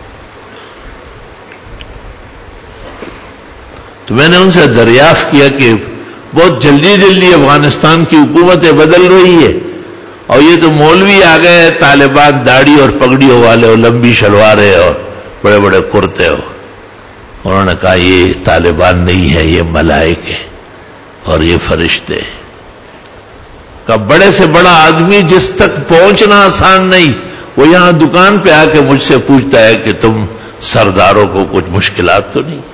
[SPEAKER 1] تو میں نے ان سے دریافت کیا کہ بہت جلدی جلدی افغانستان کی حکومتیں بدل رہی ہے اور یہ تو مولوی آ گئے طالبان داڑھی اور پگڑیوں والے اور لمبی شلواریں اور بڑے بڑے کرتے ہو. انہوں نے کہا یہ طالبان نہیں ہے، یہ ملائک ہے اور یہ فرشتے. کہ بڑے سے بڑا آدمی جس تک پہنچنا آسان نہیں، وہ یہاں دکان پہ آ کے مجھ سے پوچھتا ہے کہ تم سرداروں کو کچھ مشکلات تو نہیں؟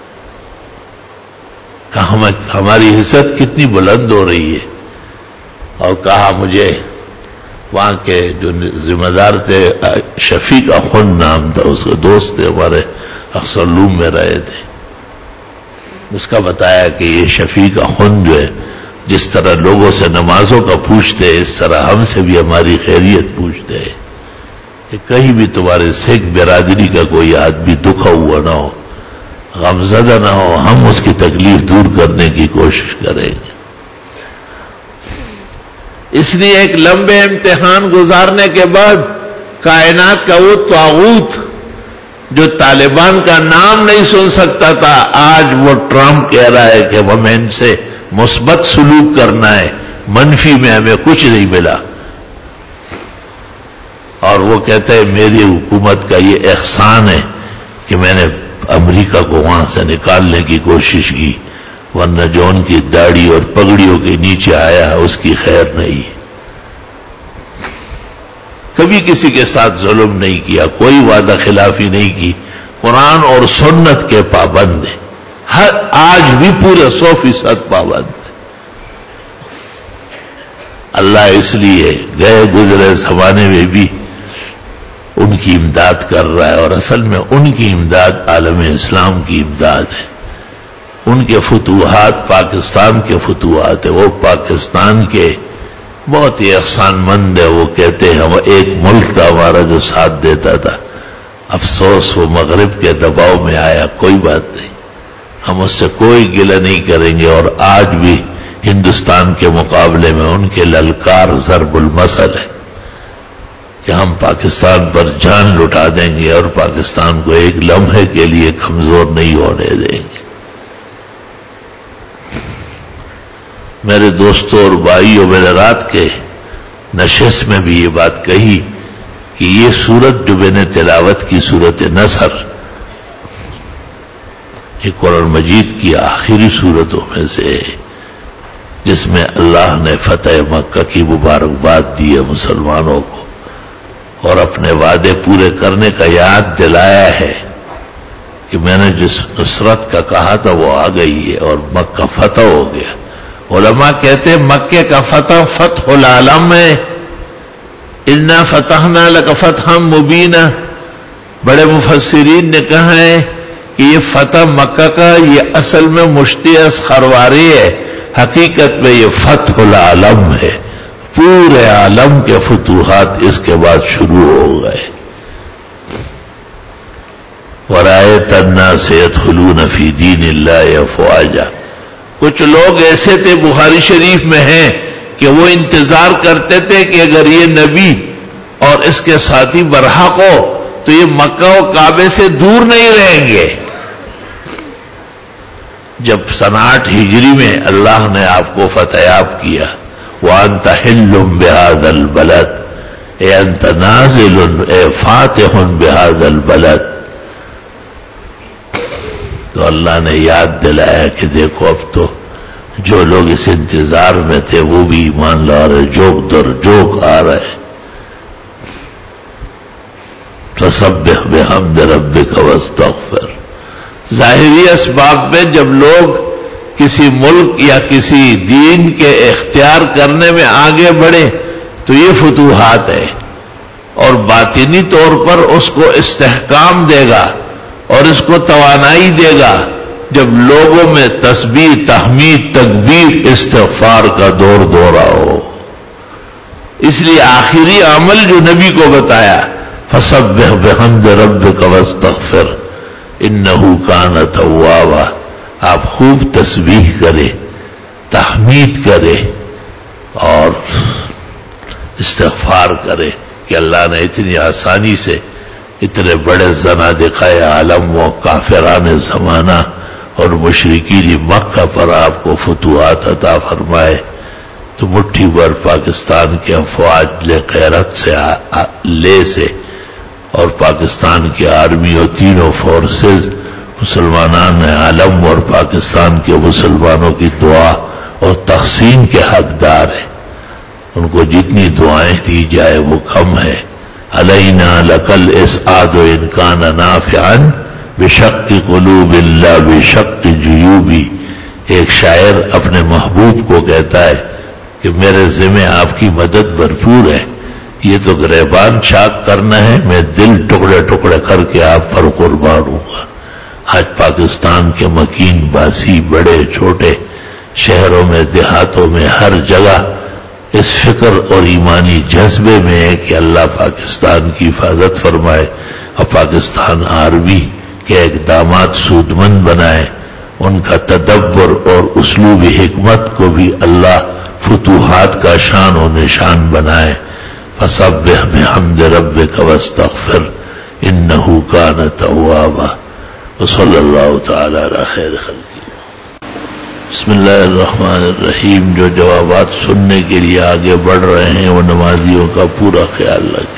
[SPEAKER 1] کہا ہماری عزت کتنی بلند ہو رہی ہے. اور کہا مجھے وہاں کے جو ذمہ دار تھے شفیق اخن نام تھا اس کا، دوست تھے ہمارے، اخسلوم میں رہے تھے. اس کا بتایا کہ یہ شفیق اخن جو ہے جس طرح لوگوں سے نمازوں کا پوچھتے اس طرح ہم سے بھی ہماری خیریت پوچھتے ہیں کہ کہیں بھی تمہارے سکھ برادری کا کوئی آدمی دکھا ہوا نہ ہو، غمزدہ نہ ہو، ہم اس کی تکلیف دور کرنے کی کوشش کریں گے. اس لیے ایک لمبے امتحان گزارنے کے بعد کائنات کا وہ طاغوت جو طالبان کا نام نہیں سن سکتا تھا، آج وہ ٹرمپ کہہ رہا ہے کہ ہمیں ان سے مثبت سلوک کرنا ہے، منفی میں ہمیں کچھ نہیں ملا. اور وہ کہتے ہیں میری حکومت کا یہ احسان ہے کہ میں نے امریکہ کو وہاں سے نکالنے کی کوشش کی، ورنہ جو ان کی داڑھی اور پگڑیوں کے نیچے آیا ہے اس کی خیر نہیں. کبھی کسی کے ساتھ ظلم نہیں کیا، کوئی وعدہ خلافی نہیں کی، قرآن اور سنت کے پابند ہیں، ہر آج بھی پورے سو فیصد پابند ہیں. اللہ اس لیے گئے گزرے زمانے میں بھی ان کی امداد کر رہا ہے، اور اصل میں ان کی امداد عالم اسلام کی امداد ہے. ان کے فتوحات پاکستان کے فتوحات ہیں، وہ پاکستان کے بہت ہی احسان مند ہے. وہ کہتے ہیں وہ ایک ملک تھا ہمارا جو ساتھ دیتا تھا، افسوس وہ مغرب کے دباؤ میں آیا، کوئی بات نہیں، ہم اس سے کوئی گلہ نہیں کریں گے. اور آج بھی ہندوستان کے مقابلے میں ان کے للکار ضرب المثل ہے کہ ہم پاکستان پر جان لٹا دیں گے اور پاکستان کو ایک لمحے کے لیے کمزور نہیں ہونے دیں گے. میرے دوستوں اور بھائیوں، میں نے رات کے نشست میں بھی یہ بات کہی کہ یہ سورت جو میں نے تلاوت کی، سورت نصر، یہ قرآن مجید کی آخری سورتوں میں سے ہے جس میں اللہ نے فتح مکہ کی مبارکباد دی ہے مسلمانوں کو، اور اپنے وعدے پورے کرنے کا یاد دلایا ہے کہ میں نے جس نصرت کا کہا تھا وہ آ گئی ہے اور مکہ فتح ہو گیا. علماء کہتے ہیں مکے کا فتح فتح العالم ہے، انا فتحنا لک فتحا مبینا. بڑے مفسرین نے کہا ہے کہ یہ فتح مکہ کا یہ اصل میں مشتعص خرواری ہے، حقیقت میں یہ فتح العالم ہے. پورے عالم کے فتوحات اس کے بعد شروع ہو گئے. وَرَأَيْتَ النَّاسَ يَدْخُلُونَ فِي دِينِ اللَّهِ أَفْوَاجًا. کچھ لوگ ایسے تھے بخاری شریف میں ہیں کہ وہ انتظار کرتے تھے کہ اگر یہ نبی اور اس کے ساتھی برحق ہو تو یہ مکہ و کعبے سے دور نہیں رہیں گے. جب سن آٹھ ہجری میں اللہ نے آپ کو فتح یاب کیا، وَأَنْتَ حِلٌّ بِهَذَا الْبَلَدِ، اے انت نازل اے فاتح بهذا البلد، تو اللہ نے یاد دلایا کہ دیکھو اب تو جو لوگ اس انتظار میں تھے وہ بھی ایمان لا رہے، جوک در جوک آ رہے. فسبح بحمد ربک واستغفر. ظاہری اسباب میں جب لوگ کسی ملک یا کسی دین کے اختیار کرنے میں آگے بڑھے تو یہ فتوحات ہے، اور باطنی طور پر اس کو استحکام دے گا اور اس کو توانائی دے گا جب لوگوں میں تسبیح، تحمید، تکبیر، استغفار کا دور دورہ ہو. اس لیے آخری عمل جو نبی کو بتایا، فسبح بحمد ربک واستغفر انہ کان توابا. آپ خوب تسبیح کرے، تحمید کرے اور استغفار کرے کہ اللہ نے اتنی آسانی سے اتنے بڑے زنادقہ عالم و کافران زمانہ اور مشرکین مکہ پر آپ کو فتوحات عطا فرمائے. تو مٹھی بھر پاکستان کے افواج لے غیرت سے لے سے اور پاکستان کی آرمی اور تینوں فورسز مسلمانان عالم اور پاکستان کے مسلمانوں کی دعا اور تقسیم کے حقدار ہیں. ان کو جتنی دعائیں دی جائے وہ کم ہے. علینا لکل اسعاد ان کان نافعا بشق قلوب اللہ بشق جیوبی. ایک شاعر اپنے محبوب کو کہتا ہے کہ میرے ذمہ آپ کی مدد بھرپور ہے، یہ تو گریبان چاک کرنا ہے، میں دل ٹکڑے ٹکڑے کر کے آپ پر قربان ہوں گا۔ آج پاکستان کے مکین باسی بڑے چھوٹے شہروں میں دیہاتوں میں ہر جگہ اس فکر اور ایمانی جذبے میں ہے کہ اللہ پاکستان کی حفاظت فرمائے اور پاکستان آرمی کے اقدامات سودمند بنائے، ان کا تدبر اور اسلوب حکمت کو بھی اللہ فتوحات کا شان و نشان بنائے۔ فسبح بحمد ربک واستغفر انہ کان توابا وصلی اللہ تعالی علی خیر خلقہ۔ بسم اللہ الرحمن الرحیم۔ جو جوابات سننے کے لیے آگے بڑھ رہے ہیں وہ نمازیوں کا پورا خیال رکھیں۔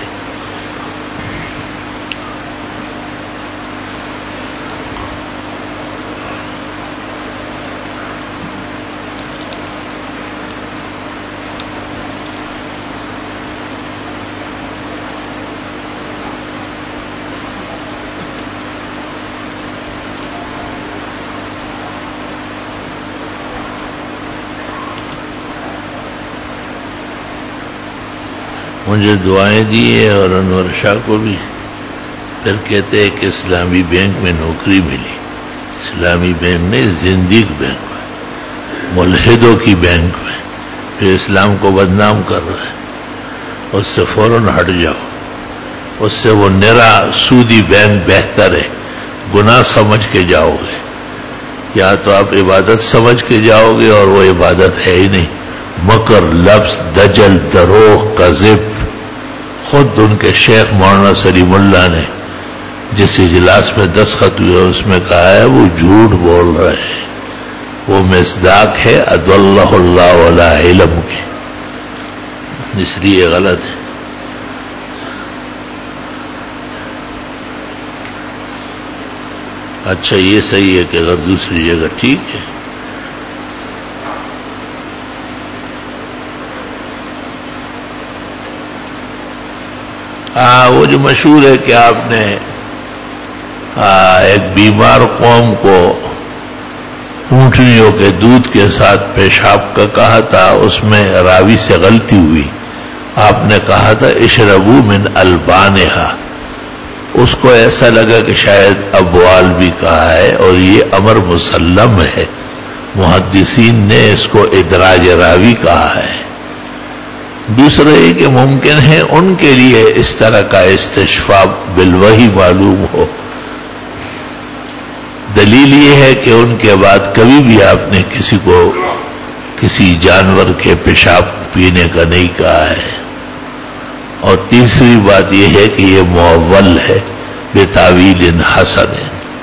[SPEAKER 1] مجھے دعائیں دی ہے اور انور شاہ کو بھی، پھر کہتے ہیں کہ اسلامی بینک میں نوکری ملی۔ اسلامی بینک نہیں، زندیق بینک میں، ملحدوں کی بینک میں، جو اسلام کو بدنام کر رہا ہے، اس سے فوراً ہٹ جاؤ۔ اس سے وہ نرا سودی بینک بہتر ہے، گناہ سمجھ کے جاؤ گے، یا تو آپ عبادت سمجھ کے جاؤ گے اور وہ عبادت ہے ہی نہیں، مکر، لفظ، دجل، دروغ، کذب۔ خود ان کے شیخ مولانا سلیم اللہ نے جس اجلاس میں دستخط ہوئے اس میں کہا ہے وہ جھوٹ بول رہے ہیں، وہ مصداق ہے ادلہ اللہ علی علم کے، اس لیے غلط ہے۔ اچھا یہ صحیح ہے کہ اگر دوسری جگہ ٹھیک ہے۔ ہاں وہ جو مشہور ہے کہ آپ نے ایک بیمار قوم کو اونٹنیوں کے دودھ کے ساتھ پیشاب کا کہا تھا، اس میں راوی سے غلطی ہوئی، آپ نے کہا تھا اشربوا من البانہا، اس کو ایسا لگا کہ شاید ابوال بھی کہا ہے، اور یہ امر مسلم ہے، محدثین نے اس کو ادراج راوی کہا ہے۔ دوسرا یہ کہ ممکن ہے ان کے لیے اس طرح کا استشفاء بالوحی معلوم ہو۔ دلیل یہ ہے کہ ان کے بعد کبھی بھی آپ نے کسی کو کسی جانور کے پیشاب پینے کا نہیں کہا ہے۔ اور تیسری بات یہ ہے کہ یہ معول ہے بتاویل حسن۔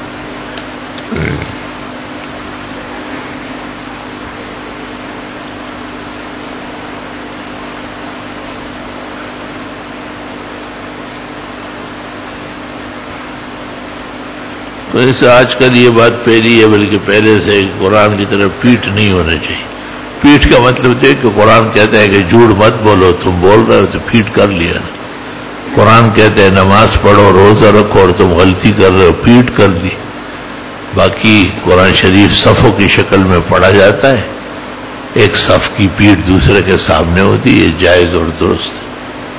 [SPEAKER 1] تو اسے آج کل یہ بات پہلی ہے، بلکہ پہلے سے قرآن کی طرف پیٹ نہیں ہونا چاہیے۔ پیٹ کا مطلب یہ کہ قرآن کہتا ہے کہ جھوٹ مت بولو، تم بول رہے ہو تو پیٹ کر لیا نا۔ قرآن کہتے ہیں نماز پڑھو، روزہ رکھو، اور تم غلطی کر رہے ہو، پیٹ کر لی۔ باقی قرآن شریف صفوں کی شکل میں پڑھا جاتا ہے، ایک صف کی پیٹ دوسرے کے سامنے ہوتی ہے، جائز اور درست ہے۔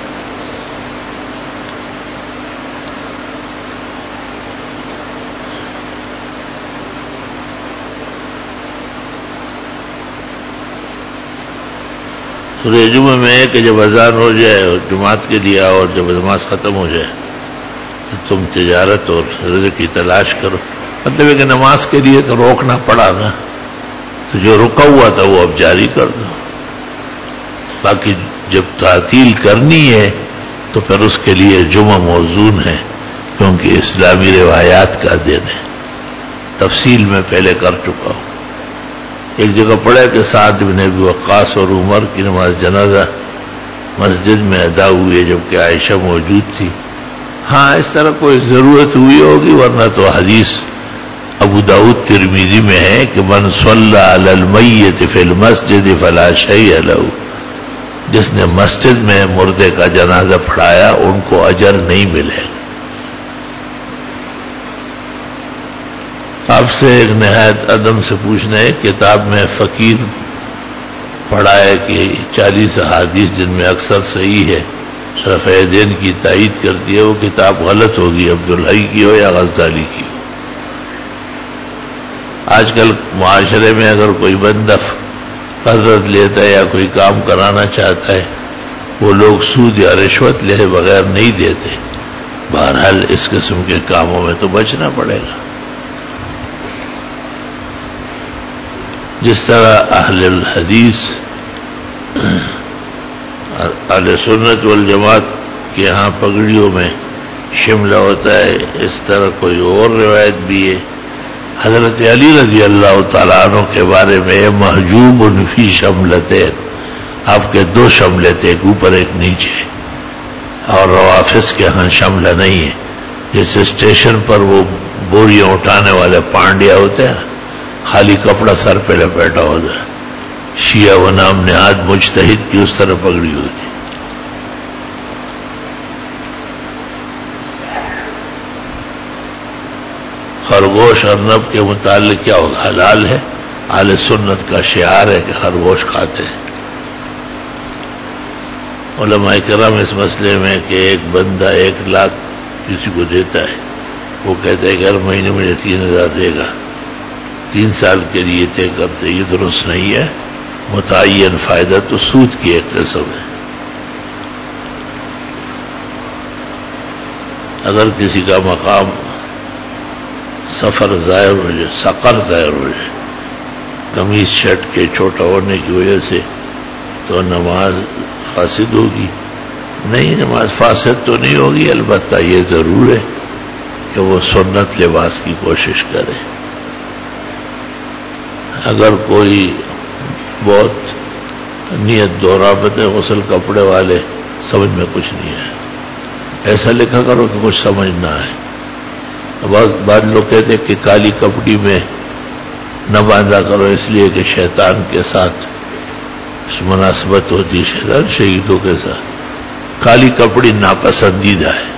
[SPEAKER 1] سورہ جمعہ میں ہے کہ جب اذان ہو جائے اور جماعت کے لیے آؤ، اور جب نماز ختم ہو جائے تو تم تجارت اور رزق کی تلاش کرو۔ مطلب ہے کہ نماز کے لیے تو روکنا پڑا نا، تو جو رکا ہوا تھا وہ اب جاری کر دو۔ باقی جب تعطیل کرنی ہے تو پھر اس کے لیے جمعہ موزون ہے، کیونکہ اسلامی روایات کا دن ہے۔ تفصیل میں پہلے کر چکا ہوں۔ ایک جگہ پڑھا کہ سعد بن ابی وقاص اور عمر کی نماز جنازہ مسجد میں ادا ہوئی ہے جبکہ عائشہ موجود تھی۔ ہاں اس طرح کوئی ضرورت ہوئی ہوگی، ورنہ تو حدیث ابو داؤد ترمذی میں ہے کہ من صلی علی المیت فی المسجد فلا شیء لہ، جس نے مسجد میں مردے کا جنازہ پڑھایا ان کو اجر نہیں ملے گا۔ آپ سے ایک نہایت ادب سے پوچھنا ہے، کتاب میں فقیر پڑھا ہے کہ چالیس احادیث جن میں اکثر صحیح ہے، رفع دین کی تائید کرتی ہے وہ کتاب غلط ہوگی، عبدالحی کی ہو یا غزالی کی ہو۔ آج کل معاشرے میں اگر کوئی بندہ قرض لیتا ہے یا کوئی کام کرانا چاہتا ہے وہ لوگ سود یا رشوت لے بغیر نہیں دیتے۔ بہرحال اس قسم کے کاموں میں تو بچنا پڑے گا۔ جس طرح اہل الحدیث اہل سنت والجماعت کے ہاں پگڑیوں میں شملہ ہوتا ہے، اس طرح کوئی اور روایت بھی ہے۔ حضرت علی رضی اللہ تعالیٰ عنہ کے بارے میں محجوب فی شملتین، آپ کے دو شملے تھے، ایک اوپر ایک نیچے، اور روافظ کے ہاں شملہ نہیں ہے۔ جس اسٹیشن پر وہ بوریاں اٹھانے والے پانڈیا ہوتے ہیں نا، خالی کپڑا سر پہ لپیٹا ہوتا ہے، شیعہ و نام نہاد مجتہد کی اس طرح پگڑی ہوتی۔ خرگوش ارنب کے متعلق کیا ہوگا؟ حلال ہے، اہل سنت کا شعار ہے کہ خرگوش کھاتے ہیں۔ علماء کرام اس مسئلے میں کہ ایک بندہ ایک لاکھ کسی کو دیتا ہے، وہ کہتے ہیں کہ ہر مہینے مجھے تین ہزار دے گا، تین سال کے لیے طے کرتے، یہ درست نہیں ہے۔ متعین فائدہ تو سود کی ایک قسم ہے۔ اگر کسی کا مقام سفر ظاہر ہو جائے، سقر ظاہر ہو جائے قمیص شرٹ کے چھوٹا ہونے کی وجہ سے، تو نماز فاسد ہوگی؟ نہیں، نماز فاسد تو نہیں ہوگی، البتہ یہ ضرور ہے کہ وہ سنت لباس کی کوشش کرے۔ اگر کوئی بہت نیت دورابط غسل کپڑے والے، سمجھ میں کچھ نہیں ہے، ایسا لکھا کرو کہ کچھ سمجھ نہ آئے۔ بعض لوگ کہتے کہ کالی کپڑی میں نہ باندھا کرو اس لیے کہ شیطان کے ساتھ مناسبت ہوتی ہے، شیطان شہیدوں کے ساتھ۔ کالی کپڑی ناپسندیدہ ہے۔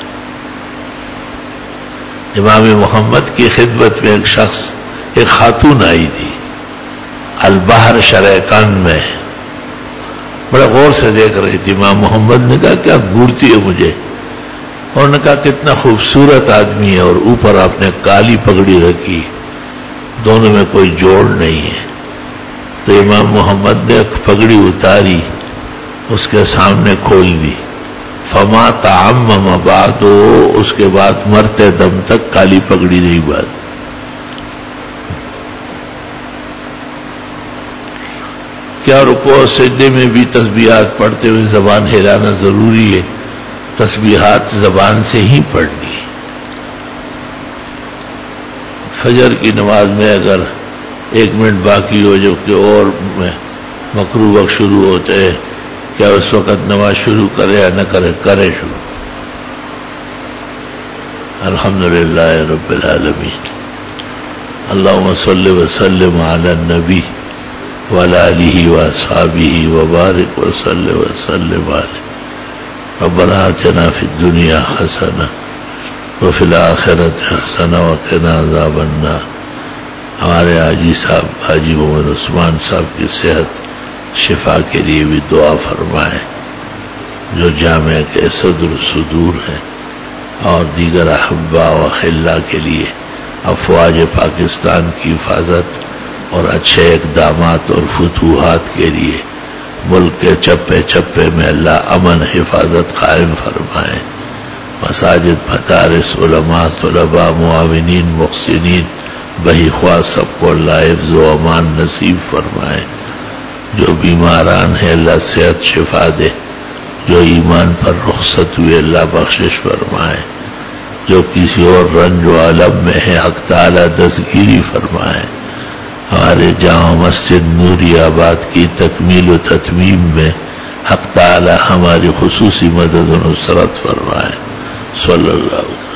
[SPEAKER 1] امام محمد کی خدمت میں ایک شخص، ایک خاتون آئی تھی البحر شرعکان میں، بڑے غور سے دیکھ رہی تھی۔ امام محمد نے کہا کیا گورتی ہے مجھے؟ اور نے کہا کتنا خوبصورت آدمی ہے، اور اوپر آپ نے کالی پگڑی رکھی، دونوں میں کوئی جوڑ نہیں ہے۔ تو امام محمد نے پگڑی اتاری، اس کے سامنے کھول دی، فما تعمم بعد، اس کے بعد مرتے دم تک کالی پگڑی نہیں باندھی۔ کیا رکوع اور سجدے میں بھی تسبیحات پڑھتے ہوئے زبان ہلانا ضروری ہے؟ تسبیحات زبان سے ہی پڑھنی ہے۔ فجر کی نماز میں اگر ایک منٹ باقی ہو جب کہ اور میں مکروہ وقت شروع ہوتے ہیں، کیا اس وقت نماز شروع کرے یا نہ کرے؟ کرے شروع۔ الحمدللہ رب العالمین، اللہم صلی وسلم علی النبی وعلی آلہ واصحابہ وبارک وسلم وسلم علیہ۔ ربنا آتنا فی الدنیا حسنہ وفی الآخرۃ حسنہ وقنا عذاب النار۔ ہمارے حاجی صاحب حاجی محمد عثمان صاحب کی صحت شفا کے لیے بھی دعا فرمائے، جو جامعہ کے صدر صدور ہیں، اور دیگر احبا و خلا کے لیے افواج پاکستان کی حفاظت اور اچھے اقدامات اور فتوحات کے لیے ملک کے چپے چپے میں اللہ امن حفاظت قائم فرمائے۔ مساجد، مدارس، علماء، طلباء، معاونین، محسنین، بہی خواہ سب کو اللہ حفظ و امان نصیب فرمائے۔ جو بیماران ہیں اللہ صحت شفا دے، جو ایمان پر رخصت ہوئے اللہ بخشش فرمائے، جو کسی اور رنج و علم میں ہے حق تعالی دستگیری فرمائے۔ ہمارے جامع مسجد نوری آباد کی تکمیل و تتمیم میں حق تعالی ہماری خصوصی مدد و نصرت فرمائے۔ صلی اللہ علیہ وسلم۔